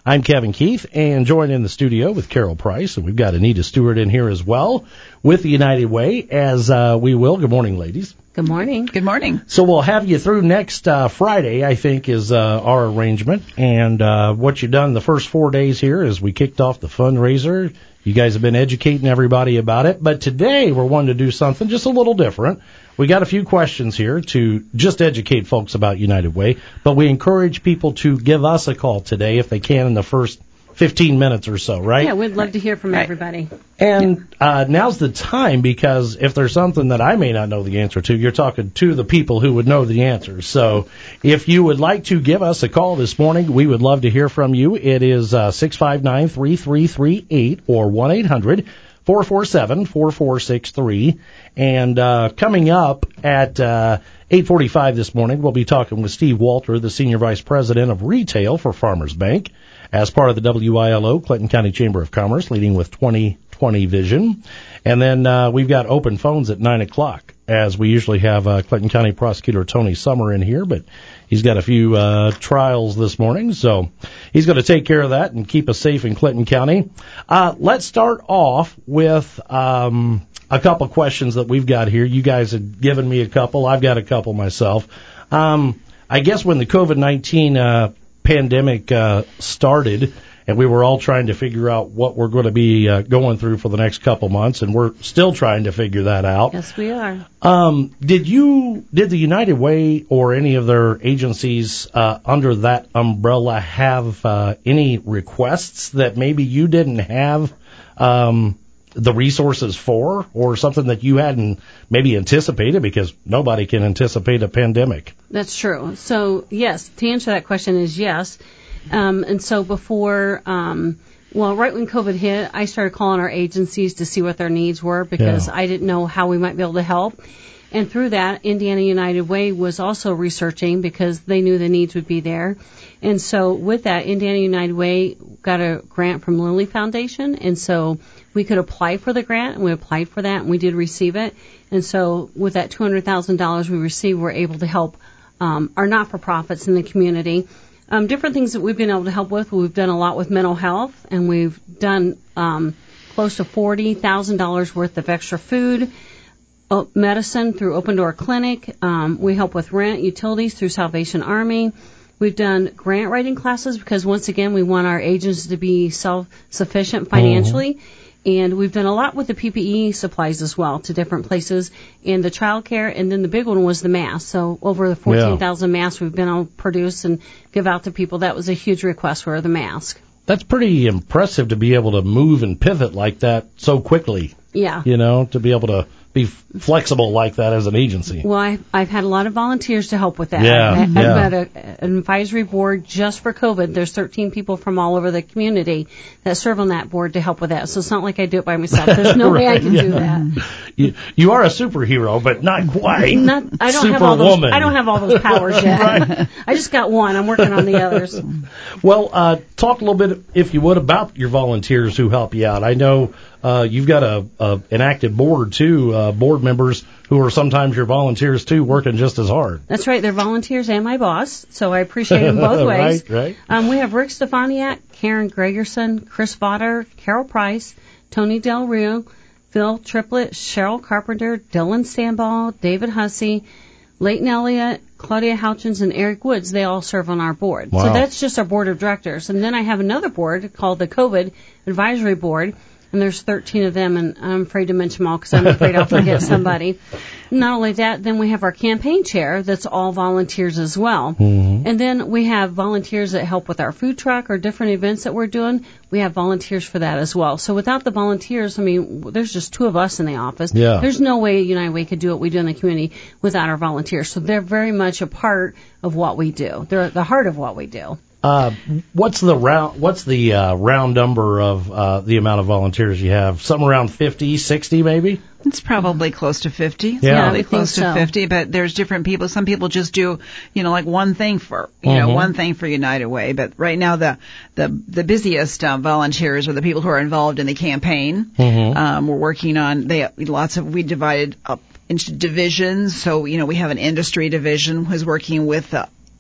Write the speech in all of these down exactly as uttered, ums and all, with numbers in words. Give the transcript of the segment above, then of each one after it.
I'm Kevin Keith, and joined in the studio with Carol Price, and we've got Anita Stewart in here as well with the United Way, as uh, we will. Good morning, ladies. Good morning. Good morning. So we'll have you through next uh, Friday, I think, is uh, our arrangement. And uh, what you've done the first four days here is we kicked off the fundraiser. You guys have been educating everybody about it. But today we're wanting to do something just a little different. We got a few questions here to just educate folks about United Way. But we encourage people to give us a call today if they can in the first fifteen minutes or so, right? Yeah, we'd love to hear from right. everybody. And uh, now's the time, because if there's something that I may not know the answer to, you're talking to the people who would know the answers. So if you would like to give us a call this morning, we would love to hear from you. It is uh, six five nine, three three three eight or one eight hundred, four four seven, four four six three. And uh, coming up at uh, eight forty-five this morning, we'll be talking with Steve Walter, the Senior Vice President of Retail for Farmers Bank, as part of the W I L O, Clinton County Chamber of Commerce, leading with twenty twenty vision. And then uh, we've got open phones at nine o'clock, as we usually have uh, Clinton County Prosecutor Tony Summer in here, but he's got a few uh, trials this morning, so he's going to take care of that and keep us safe in Clinton County. Uh, let's start off with um, a couple questions that we've got here. You guys have given me a couple. I've got a couple myself. Um, I guess when the COVID nineteen uh, pandemic uh, started, and we were all trying to figure out what we're going to be uh, going through for the next couple months, and we're still trying to figure that out. Yes, we are. Um, did you, did the United Way or any of their agencies uh, under that umbrella have uh, any requests that maybe you didn't have um, the resources for, or something that you hadn't maybe anticipated, because nobody can anticipate a pandemic? That's true. So, yes, to answer that question is yes. Um, and so before, um, well, right when COVID hit, I started calling our agencies to see what their needs were, because yeah. I didn't know how we might be able to help. And through that, Indiana United Way was also researching, because they knew the needs would be there. And so with that, Indiana United Way got a grant from Lilly Foundation, and so we could apply for the grant, and we applied for that, and we did receive it. And so with that two hundred thousand dollars we received, we're able to help um, our not-for-profits in the community. Um, different things that we've been able to help with, we've done a lot with mental health, and we've done um, close to forty thousand dollars worth of extra food, uh, medicine through Open Door Clinic. Um, we help with rent, utilities through Salvation Army. We've done grant writing classes, because, once again, we want our agents to be self-sufficient financially. Mm-hmm. And we've done a lot with the P P E supplies as well to different places, and the child care, and then the big one was the masks. So over the fourteen thousand yeah. masks we've been able to produce and give out to people. That was a huge request for the mask. That's pretty impressive to be able to move and pivot like that so quickly. Yeah. You know, to be able to be flexible like that as an agency. Well, I, I've had a lot of volunteers to help with that. Yeah, I, I've yeah. got a, an advisory board just for COVID. There's thirteen people from all over the community that serve on that board to help with that. So it's not like I do it by myself. There's no right, way I can yeah. do that. You, you are a superhero, but not quite. Not, I don't have all those. I don't have all those powers yet. Right. I just got one. I'm working on the others. Well, uh, talk a little bit, if you would, about your volunteers who help you out. I know uh, you've got a, a an active board too, uh, board members who are sometimes your volunteers too, working just as hard. That's right. They're volunteers and my boss, so I appreciate them both ways. Right, right. Um, we have Rick Stefaniak, Karen Gregerson, Chris Vodder, Carol Price, Tony Del Rio, Phil Triplett, Cheryl Carpenter, Dylan Samball, David Hussey, Leighton Elliott, Claudia Houchins, and Eric Woods. They all serve on our board. Wow. So that's just our board of directors. And then I have another board called the COVID Advisory Board, and there's thirteen of them, and I'm afraid to mention them all because I'm afraid I'll forget somebody. Not only that, then we have our campaign chair that's all volunteers as well. Mm-hmm. And then we have volunteers that help with our food truck or different events that we're doing. We have volunteers for that as well. So without the volunteers, I mean, there's just two of us in the office. Yeah. There's no way United Way could do what we do in the community without our volunteers. So they're very much a part of what we do. They're at the heart of what we do. Uh, what's the round? What's the uh, round number of uh, the amount of volunteers you have? Something around fifty, sixty, maybe. It's probably close to fifty. It's yeah, probably close to so. fifty. But there's different people. Some people just do, you know, like one thing for, you mm-hmm. know, one thing for United Way. But right now, the the the busiest uh, volunteers are the people who are involved in the campaign. Mm-hmm. Um, we're working on they lots of we divided up into divisions. So you know, we have an industry division who's working with. Uh,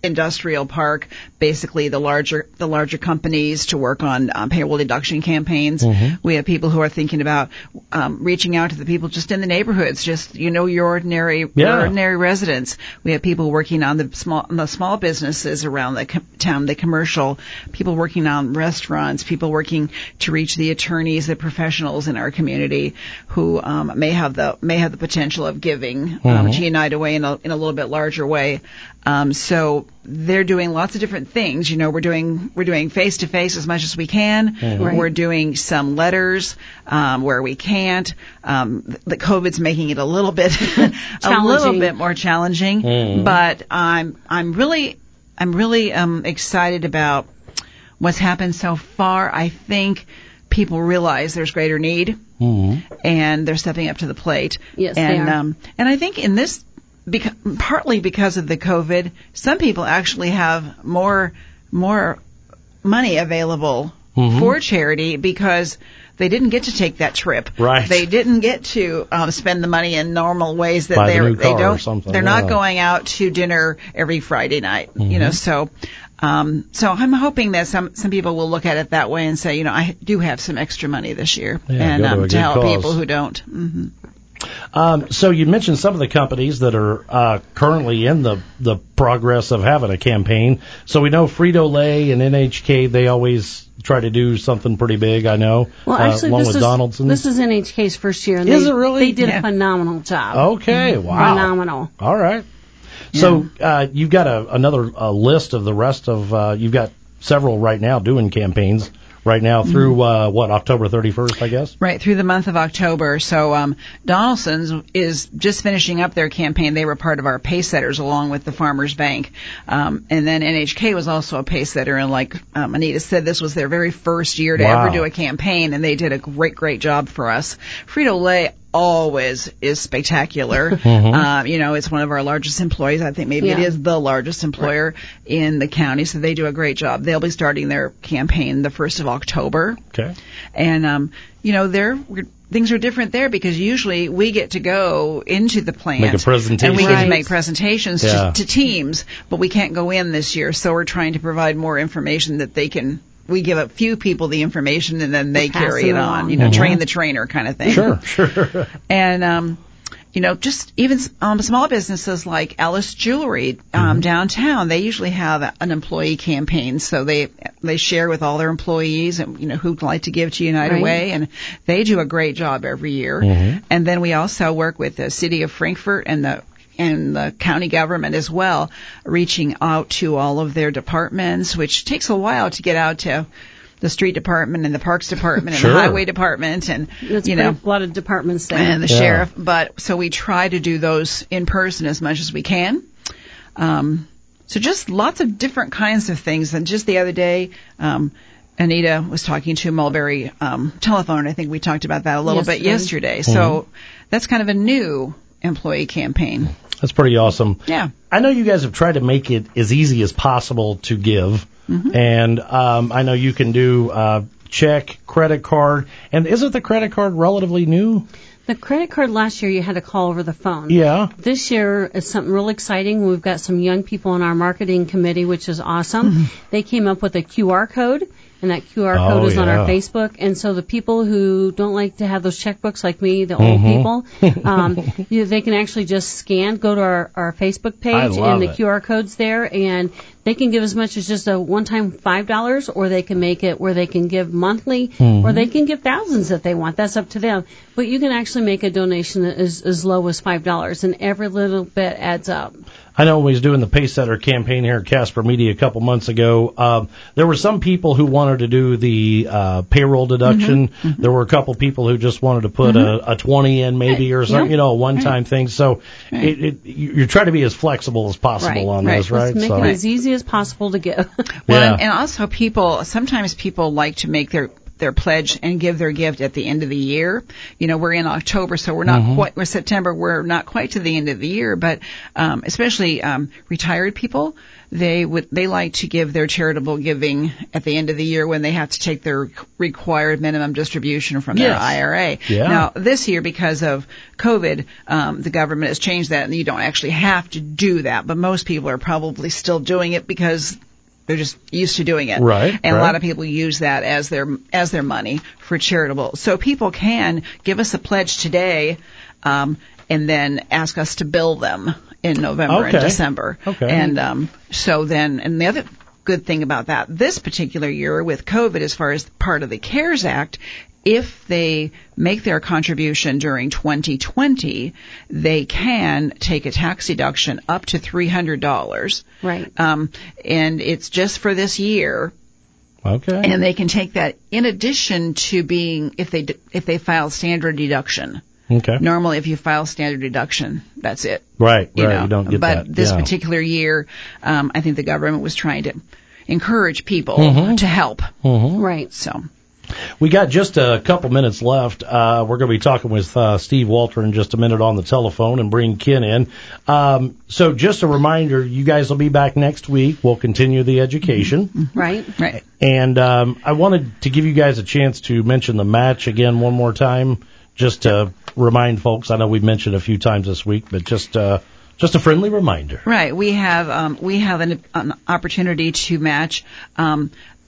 industrial park, basically the larger the larger companies to work on um, payroll deduction campaigns. Mm-hmm. We have people who are thinking about um, reaching out to the people just in the neighborhoods, just you know your ordinary yeah. your ordinary residents. We have people working on the small on the small businesses around the com- town, the commercial people working on restaurants, people working to reach the attorneys, the professionals in our community who um, may have the may have the potential of giving mm-hmm. um, to United Way in a in a little bit larger way. Um, so they're doing lots of different things. You know, we're doing we're doing face to face as much as we can. Mm-hmm. Right. We're doing some letters um, where we can't. Um, the COVID's making it a little bit a little bit more challenging. Mm-hmm. But I'm I'm really I'm really um, excited about what's happened so far. I think people realize there's greater need, mm-hmm. and they're stepping up to the plate. Yes, and they are. Um, and I think in this. Because, partly because of the COVID, some people actually have more more money available mm-hmm. for charity because they didn't get to take that trip. Right. They didn't get to um, spend the money in normal ways that Buy they the they don't. They're yeah. not going out to dinner every Friday night. Mm-hmm. You know, so. Um, so I'm hoping that some, some people will look at it that way and say, you know, I do have some extra money this year, yeah, and um, to, to help cause. people who don't. Mm-hmm. Um, so you mentioned some of the companies that are uh, currently in the, the progress of having a campaign. So we know Frito-Lay and N H K, they always try to do something pretty big, I know, well, actually, uh, along this with is, Donaldson's. This is N H K's first year. And is they, it really? They did yeah. a phenomenal job. Okay, wow. Phenomenal. All right. Yeah. So uh, you've got a, another uh, list of the rest of, uh, you've got several right now doing campaigns. Right now through, uh, what, October thirty-first, I guess? Right, through the month of October. So um, Donaldson's is just finishing up their campaign. They were part of our Pacesetters along with the Farmers Bank. Um, and then N H K was also a Pacesetter. And like um, Anita said, this was their very first year to wow. ever do a campaign, and they did a great, great job for us. Frito-Lay always is spectacular. Mm-hmm. Um, you know, it's one of our largest employees. I think maybe yeah. it is the largest employer right. in the county, so they do a great job. They'll be starting their campaign the first of October. Okay. And, um, you know, they're, things are different there because usually we get to go into the plant. Make a presentation. And we get right. to make presentations yeah. to, to teams, but we can't go in this year, so we're trying to provide more information that they can. We give a few people the information and then they Pass carry it it on, along. you know, mm-hmm. train the trainer kind of thing. Sure, sure. And, um, you know, just even um, small businesses like Ellis Jewelry um, mm-hmm. downtown, they usually have an employee campaign. So they they share with all their employees and, you know, who'd like to give to United right. Way. And they do a great job every year. Mm-hmm. And then we also work with the city of Frankfort and the and the county government as well, reaching out to all of their departments, which takes a while to get out to the street department and the parks department sure. and the highway department and That's you know a lot of departments there. and the yeah. sheriff. But so we try to do those in person as much as we can. Um, so just lots of different kinds of things. And just the other day, um, Anita was talking to Mulberry um, Telephone. I think we talked about that a little yesterday. bit yesterday. Mm-hmm. So that's kind of a new employee campaign. That's pretty awesome. Yeah. I know you guys have tried to make it as easy as possible to give. Mm-hmm. And um, I know you can do uh, check, credit card. And isn't the credit card relatively new? The credit card last year you had to call over the phone. Yeah. This year is something real exciting. We've got some young people on our marketing committee, which is awesome. Mm-hmm. They came up with a Q R code, and that Q R code oh, is yeah. on our Facebook. And so the people who don't like to have those checkbooks like me, the mm-hmm. old people, um, you, they can actually just scan, go to our, our Facebook page, and the it. Q R code's there, and they can give as much as just a one-time five dollars, or they can make it where they can give monthly, mm-hmm. or they can give thousands if they want. That's up to them. But you can actually make a donation as, as low as five dollars, and every little bit adds up. I know when we was doing the Pacesetter campaign here at Casper Media a couple months ago, um, there were some people who wanted to do the uh, payroll deduction. Mm-hmm. Mm-hmm. There were a couple people who just wanted to put mm-hmm. a, a twenty in maybe or something, yeah. you know, a one-time right. thing. So right. it, it, you're trying to be as flexible as possible right. on right. this, right? Let's make so. it as easy as possible to give. Well, yeah. and, and also people, sometimes people like to make their their pledge and give their gift at the end of the year. You know, we're in October, so we're not Mm-hmm. quite, we're September, we're not quite to the end of the year, but, um, especially, um, retired people, they would, they like to give their charitable giving at the end of the year when they have to take their required minimum distribution from their Yes. I R A. Yeah. Now, this year, because of COVID, um, the government has changed that, and you don't actually have to do that, but most people are probably still doing it because they're just used to doing it. Right, And right. a lot of people use that as their as their money for charitable. So people can give us a pledge today, um, and then ask us to bill them in November Okay. and December. Okay. And um, so then, and the other good thing about that this particular year with COVID, as far as part of the CARES Act, if they make their contribution during twenty twenty, they can take a tax deduction up to three hundred dollars. Right. Um, and it's just for this year. Okay. And they can take that in addition to being, if they, if they file standard deduction. Okay. Normally, if you file standard deduction, that's it. Right, You right. know, You don't get but that. this yeah. particular year, um, I think the government was trying to encourage people Mhm. to help. Mhm. Right. So. We got just a couple minutes left. Uh, we're going to be talking with uh, Steve Walter in just a minute on the telephone and bring Ken in. Um, so just a reminder, you guys will be back next week. We'll continue the education. Right. Right. And um, I wanted to give you guys a chance to mention the match again one more time, just to remind folks. I know we've mentioned it a few times this week, but just uh, just a friendly reminder. Right. We have um, we have an, an opportunity to match um,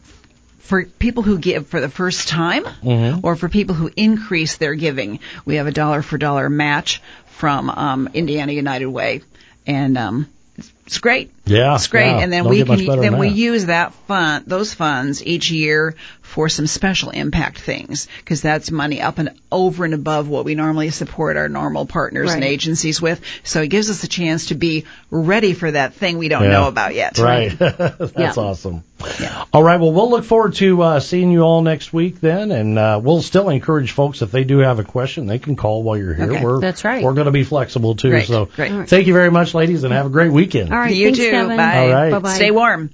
for people who give for the first time, Mhm. or for people who increase their giving. We have a dollar for dollar match from um, Indiana United Way, and um, it's, it's great. Yeah, It's great, yeah. and then Don't we get much can better then than we that. use that fund, those funds each year for some special impact things, because that's money up and over and above what we normally support our normal partners and Right. agencies with. So it gives us a chance to be ready for that thing we don't Yeah. know about yet. Right. That's Yeah. awesome. All right. Well, we'll look forward to uh, seeing you all next week then, and uh, we'll still encourage folks, if they do have a question, they can call while you're here. Okay. We're, That's right. We're going to be flexible too. Great, So great. All right. thank you very much, ladies, and have a great weekend. All right. You Thanks, too. Kevin. Bye. All right. Bye-bye. Stay warm.